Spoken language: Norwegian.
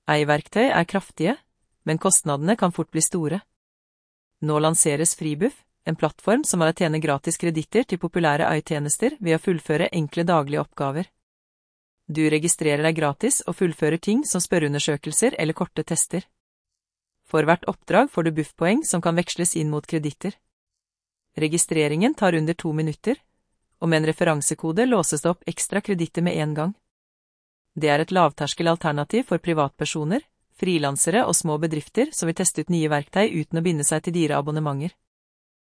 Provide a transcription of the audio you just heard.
AI-verktøy kraftige, men kostnadene kan fort bli store. Nå lanseres Fribuff, en plattform som tjener gratis kreditter til populære AI-tjenester ved å fullføre enkle daglige oppgaver. Du registrerer deg gratis og fullfører ting som spørreundersøkelser eller korte tester. For hvert oppdrag får du buffpoeng som kan veksles inn mot kreditter. Registreringen tar under 2 minutter, og med en referansekode låses det opp ekstra kreditter med en gang. Det et lavterskel alternativ for privatpersoner, frilansere og små bedrifter som vil teste ut nye verktøy uten å binde seg til dyre abonnementer.